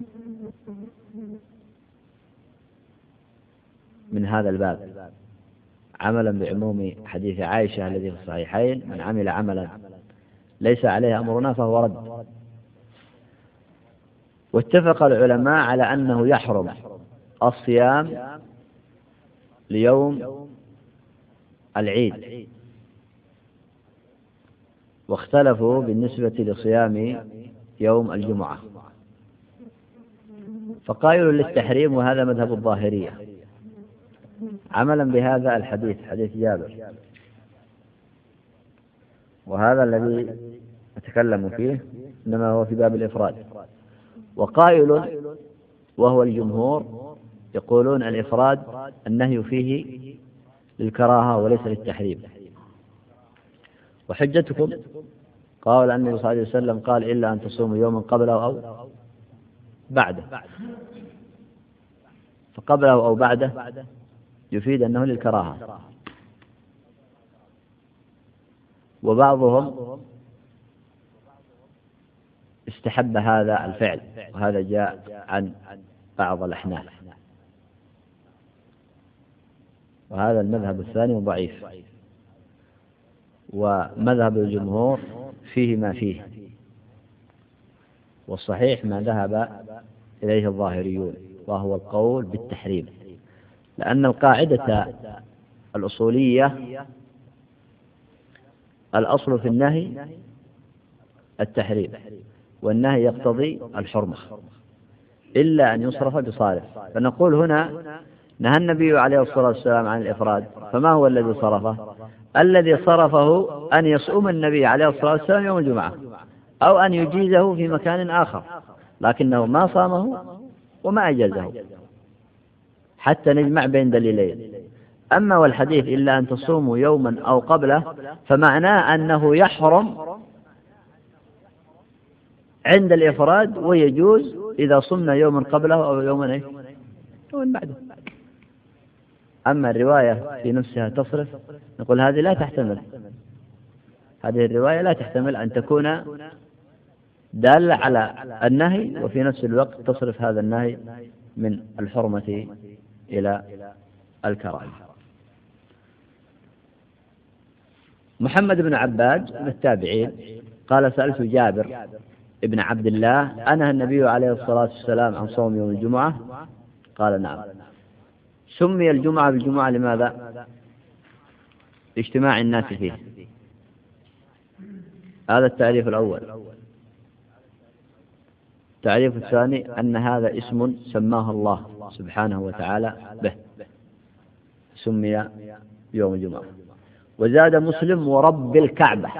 من هذا الباب. عملا بعموم حديث عائشة الذي في الصحيحين: من عمل عملا ليس عليه أمرنا فهو رد. واتفق العلماء على أنه يحرم الصيام ليوم العيد، واختلفوا بالنسبة لصيام يوم الجمعة، فقائل للتحريم، وهذا مذهب الظاهرية عملا بهذا الحديث، حديث جابر، وهذا الذي أتكلم فيه إنما هو في باب الإفراد. وقائل وهو الجمهور يقولون الإفراد النهي فيه للكراهة وليس للتحريم. وحجتكم قال أن النبي صلى الله عليه وسلم قال: إلا أن تصوموا يوما قبله أو بعده، فقبله أو بعده يفيد أنه للكراهة. وبعضهم استحب هذا الفعل، وهذا جاء عن بعض الأحناف، وهذا المذهب الثاني ضعيف، ومذهب الجمهور فيه ما فيه، والصحيح ما ذهب إليه الظاهريون، وهو القول بالتحريم، لأن القاعدة الأصولية الأصل في النهي التحريم، والنهي يقتضي الحرمة إلا أن يصرف بصارف. فنقول هنا نهى النبي عليه الصلاة والسلام عن الإفراد، فما هو الذي صرفه؟ الذي صرفه أن يصوم النبي عليه الصلاة والسلام يوم الجمعة، أو أن يجيزه في مكان آخر، لكنه ما صامه وما أجازه، حتى نجمع بين دليلين. أما والحديث إلا أن تصوموا يوما أو قبله، فمعناه أنه يحرم عند الإفراد، ويجوز إذا صمنا يوما قبله أو يوما بعده. أما الرواية في نفسها تصرف، نقول هذه لا تحتمل، هذه الرواية لا تحتمل أن تكون دالة على النهي وفي نفس الوقت تصرف هذا النهي من الحرمة إلى الكراهة. محمد بن عباد من التابعين قال: سألت جابر ابن عبد الله: أنهى النبي عليه الصلاة والسلام عن صوم يوم الجمعة؟ قال: نعم. سمي الجمعة بالجمعة لماذا؟ لاجتماع الناس فيه. هذا التعريف الأول. التعريف الثاني أن هذا اسم سماه الله سبحانه وتعالى به، سمي يوم الجمعة. وزاد مسلم: ورب الكعبة،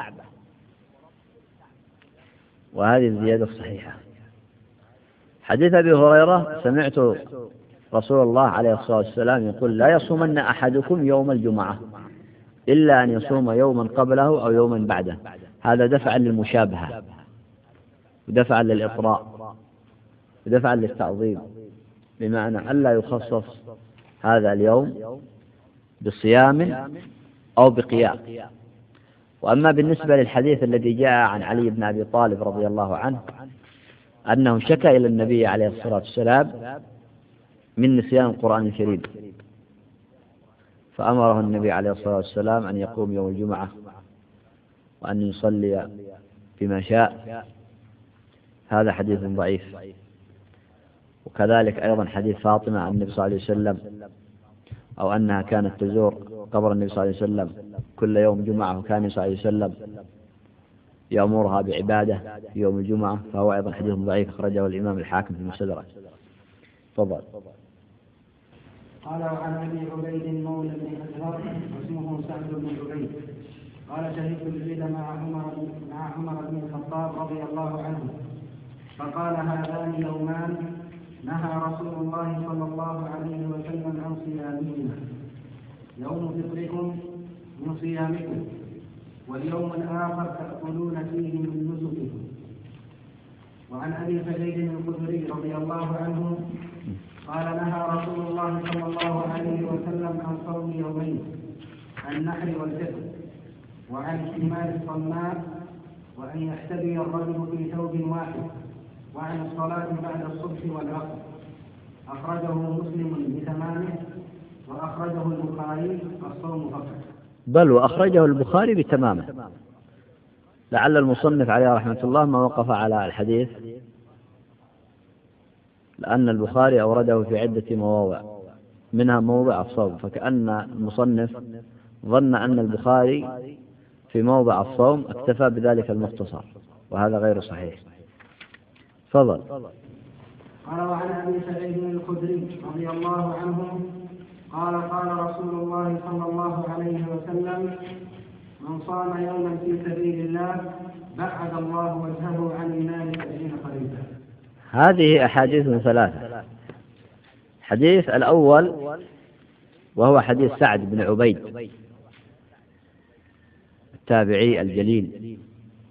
وهذه الزيادة الصحيحة. حديث أبي هريرة: سمعت رسول الله عليه الصلاة والسلام يقول: لا يصومن أحدكم يوم الجمعة إلا أن يصوم يوما قبله أو يوما بعده. هذا دفعا للمشابهة، ودفعا للإطراء، ودفعا للتعظيم، بمعنى ألا يخصص هذا اليوم بصيام أو بقيام. وأما بالنسبة للحديث الذي جاء عن علي بن أبي طالب رضي الله عنه أنه شكى إلى النبي عليه الصلاة والسلام من نسيان القرآن الكريم، فأمره النبي عليه الصلاة والسلام أن يقوم يوم الجمعة وأن يصلي بما شاء. هذا حديث ضعيف. وكذلك أيضا حديث فاطمة عن النبي صلى الله عليه وسلم، أو أنها كانت تزور قبر النبي صلى الله عليه وسلم كل يوم جمعة، وكان النبي صلى الله عليه وسلم يأمرها بعبادة في يوم الجمعة، فهو أيضا حديث ضعيف أخرجه الإمام الحاكم في المستدرك. تفضل. قال: وعن ابي عبيد مولى بن ازهر واسمه سعد بن عبيد قال: شهدت العيد مع عمر بن الخطاب رضي الله عنه، فقال: هذان يومان نهى رسول الله صلى الله عليه وسلم عن صيامهما: يوم فطركم من صيامكم، واليوم الآخر تأكلون فيه من نسككم. وعن أبي سعيد الخدري رضي الله عنه قال: نهى رسول الله صلى الله عليه وسلم عن صوم يومين: النحر والفطر، وعن اشتمال الصماء، وأن يحتبي الرجل في ثوب واحد، وعن الصلاة بعد الصبح والعصر. أخرجه مسلم بتمامه، وأخرجه البخاري الصوم فقط. بل وأخرجه البخاري بتمامه. لعل المصنف عليه رحمة الله ما وقف على الحديث، لأن البخاري أورده في عدة مواضع منها موضع الصوم، فكأن المصنف ظن أن البخاري في موضع الصوم اكتفى بذلك المختصر، وهذا غير صحيح. تفضل. قال وعن أبي سعيد الخدري رضي الله عنه قال قال رسول الله صلى الله عليه وسلم: من صام يوما في سبيل الله بعد الله وجهه عن النار 70 خريفا. هذه أحاديث ثلاثة. الحديث الأول وهو حديث سعد بن عبيد التابعي الجليل،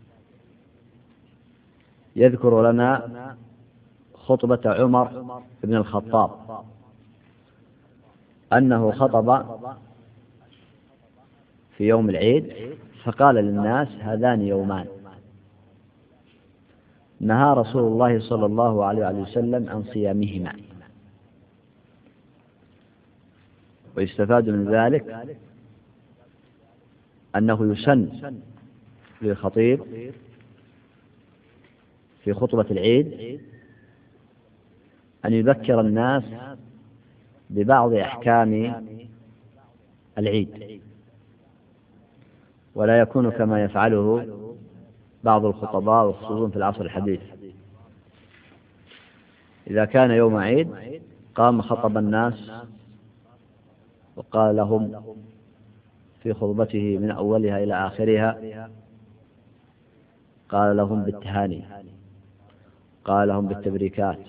يذكر لنا خطبة عمر بن الخطاب أنه خطب في يوم العيد فقال للناس: هذان يومان نهى رسول الله صلى الله عليه وسلم عن صيامهما. ويستفاد من ذلك أنه يسن للخطيب في خطبة العيد أن يذكر الناس ببعض أحكام العيد، ولا يكون كما يفعله بعض الخطباء وخصوصا في العصر الحديث. إذا كان يوم عيد قام خطب الناس وقال لهم في خطبته من أولها إلى آخرها، قال لهم بالتهاني، قال لهم بالتبريكات،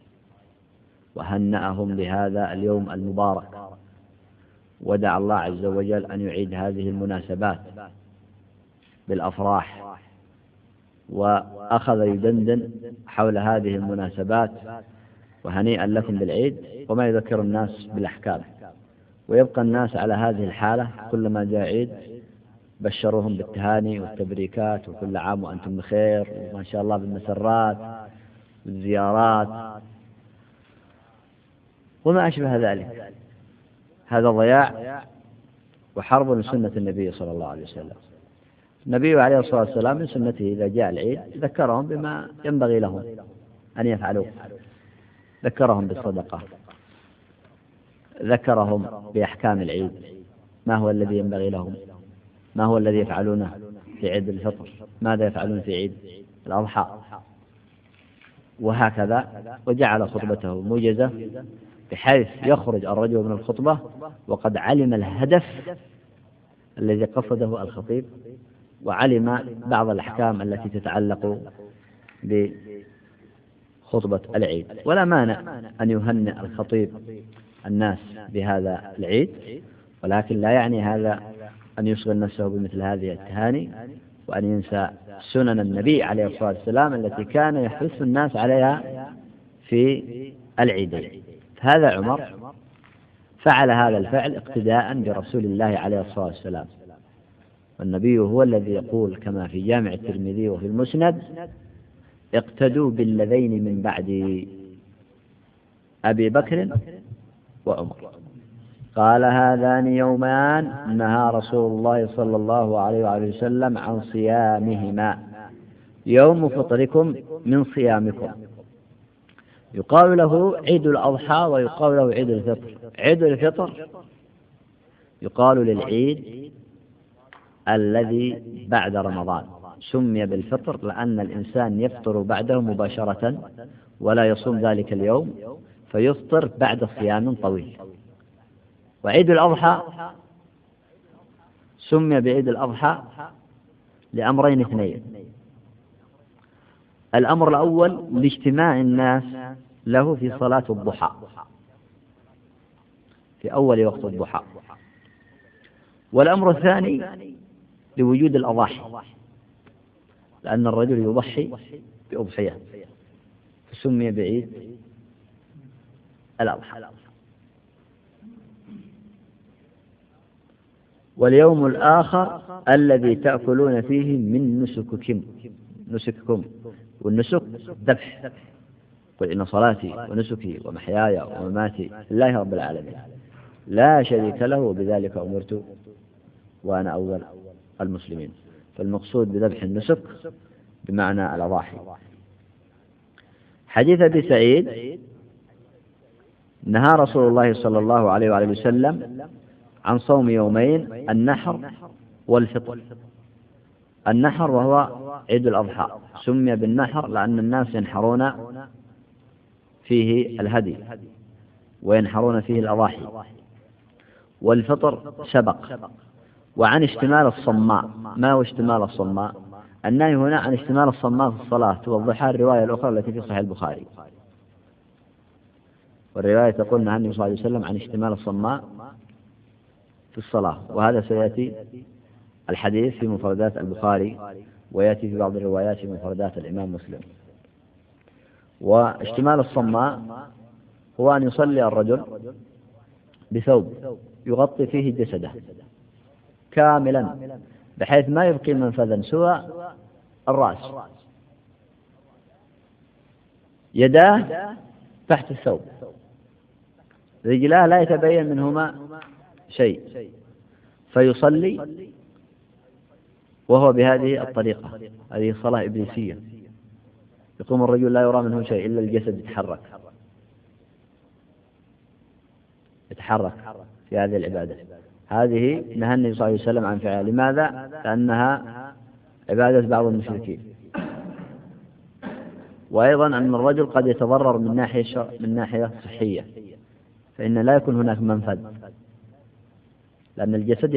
وهنأهم بهذا اليوم المبارك، ودعا الله عز وجل أن يعيد هذه المناسبات بالأفراح، وأخذ يدندن حول هذه المناسبات وهنيئا لكم بالعيد، وما يذكر الناس بالأحكام. ويبقى الناس على هذه الحالة كلما جاء عيد بشروهم بالتهاني والتبريكات، وكل عام وأنتم بخير، وما شاء الله بالمسرات بالزيارات وما أشبه ذلك. هذا ضياع وحرب من سنة النبي صلى الله عليه وسلم. النبي عليه الصلاة والسلام من سنته إذا جاء العيد ذكرهم بما ينبغي لهم أن يفعلوه، ذكرهم بالصدقة، ذكرهم بأحكام العيد، ما هو الذي ينبغي لهم، ما هو الذي يفعلونه في عيد الفطر، ماذا يفعلون في عيد الأضحى، وهكذا. وجعل خطبته موجزة بحيث يخرج الرجل من الخطبة وقد علم الهدف الذي قصده الخطيب، وعلم بعض الأحكام التي تتعلق بخطبة العيد. ولا مانع أن يهنئ الخطيب الناس بهذا العيد، ولكن لا يعني هذا أن يشغل نفسه بمثل هذه التهاني، وأن ينسى سنن النبي عليه الصلاة والسلام التي كان يحث الناس عليها في العيدين. هذا عمر فعل هذا الفعل اقتداء برسول الله عليه الصلاة والسلام، والنبي هو الذي يقول كما في جامع الترمذي وفي المسند: اقتدوا بالذين من بعد أبي بكر وعمر. قال: هذان يومان نهى رسول الله صلى الله عليه وسلم عن صيامهما، يوم فطركم من صيامكم. يقال له عيد الأضحى ويقال له عيد الفطر. عيد الفطر يقال للعيد الذي بعد رمضان، سمي بالفطر لأن الإنسان يفطر بعده مباشرة ولا يصوم ذلك اليوم، فيفطر بعد صيام طويل. وعيد الأضحى سمي بعيد الأضحى لأمرين اثنين: الأمر الأول لاجتماع الناس له في صلاة الضحى في أول وقت الضحى، والأمر الثاني لوجود الأضاحي، لأن الرجل يضحي بأضحية فسمي بعيد الأضحى. واليوم الآخر الذي تأكلون فيه من نسككم، والنسك ذبح، قل إن صلاتي ونسكي ومحياي ومماتي لله رب العالمين. لا شريك له وبذلك أمرت وأنا أول المسلمين. فالمقصود بذبح النسك بمعنى الأضاحي. حديث أبي سعيد: نهى رسول الله صلى الله عليه وآله وسلم عن صوم يومين: النحر والفطر. النحر وهو عيد الأضحى، سمي بالنحر لأن الناس ينحرون فيه الهدي وينحرون فيه الأضاحي. والفطر سبق. وعن اشتمال الصماء. ما هو اشتمال الصماء؟ النهي هنا عن اشتمال الصماء في الصلاة والضحى، الرواية الأخرى التي في صحيح البخاري. والرواية تقول نهى النبي صلى الله عليه وسلم عن اشتمال الصماء في الصلاة، وهذا سيأتي الحديث في مفردات البخاري، ويأتي في بعض الروايات في مفردات الإمام مسلم. واشتمال الصماء هو أن يصلي الرجل بثوب يغطي فيه جسده كاملا بحيث ما يبقي منفذا سوى الرأس، يداه تحت الثوب، رجلاه لا يتبين منهما شيء، فيصلي وهو بهذه الطريقة. هذه صلاة إبليسية. يقوم الرجل لا يرى منه شيء إلا الجسد يتحرك في هذه العبادة. هذه نهى النبي صلى الله عليه وسلم عن فعلها. لماذا؟ لأنها عبادة بعض المشركين. وأيضا أن الرجل قد يتضرر من ناحية صحية، فإن لا يكون هناك منفذ، لأن الجسد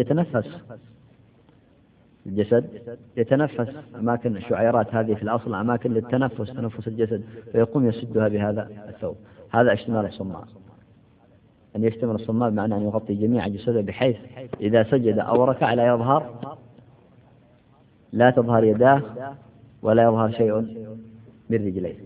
يتنفس أماكن الشعيرات هذه في الأصل أماكن للتنفس، تنفس الجسد، فيقوم يسدها بهذا الثوب. هذا اشتمال الصماء. أن يشتمل الصماء بمعنى أن يغطي جميع جسده بحيث إذا سجد أو ركع لا تظهر يداه ولا يظهر شيء من رجليه.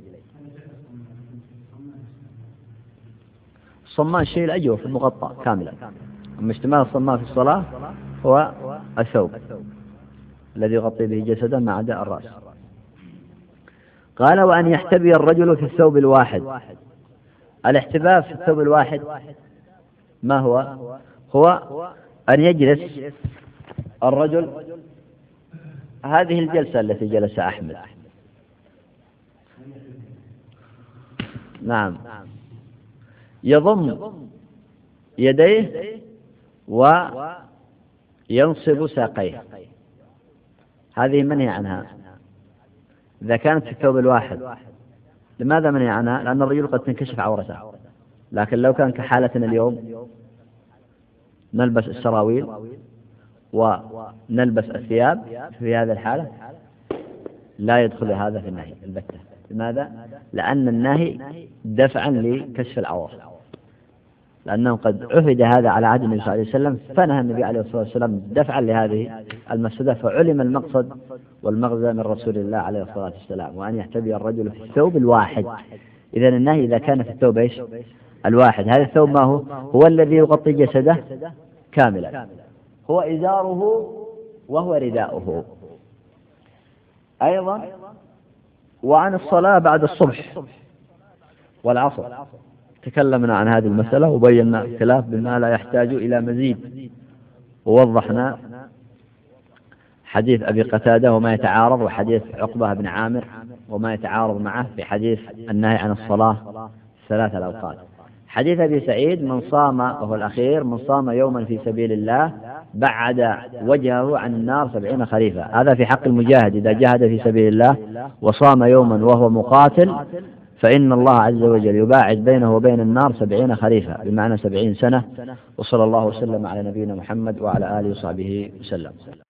الصماء الشيء الأجوف المغطى كاملا. أما اشتمال الصماء في الصلاة هو الثوب الذي يغطي به جسده ما عدا الرأس. قال: وأن يحتبي الرجل في الثوب الواحد. الاحتباء في الثوب الواحد ما هو؟ هو أن يجلس الرجل هذه الجلسة التي جلس أحمد، نعم، يضم يديه وينصب ساقيه. هذه منهي عنها إذا كانت في الثوب الواحد. لماذا منهي عنها؟ لأن الرجل قد تنكشف عورته. لكن لو كان كحالتنا اليوم نلبس السراويل ونلبس الثياب، في هذه الحالة لا يدخل هذا في النهي البتة. لماذا؟ لأن النهي دفعا لكشف العورة، لأنه قد عهد هذا على عهد النبي صلى الله عليه وسلم، فنهى النبي عليه الصلاة والسلام دفعا لهذه المفسدة، فعلم المقصد والمغزى من رسول الله عليه الصلاة والسلام. وأن يحتبي الرجل في الثوب الواحد. إذن النهي إذا كان في الثوب إيش؟ الواحد. هذا الثوب ما هو الذي يغطي جسده كاملا، هو إزاره وهو رداؤه. أيضا وعن الصلاة بعد الصبح والعصر. تكلمنا عن هذه المسألة وبينا الخلاف بما لا يحتاج إلى مزيد، ووضحنا حديث أبي قتادة وما يتعارض، وحديث عقبة بن عامر وما يتعارض معه في حديث النهي عن الصلاة 3 الأوقات. حديث أبي سعيد: من صام، وهو الأخير، من صام يوما في سبيل الله بعد وجهه عن النار 70 خريفا. هذا في حق المجاهد إذا جاهد في سبيل الله وصام يوما وهو مقاتل، فإن الله عز وجل يباعد بينه وبين النار 70 خريفا، بمعنى 70 سنة. وصلى الله وسلم على نبينا محمد وعلى آله وصحبه وسلم.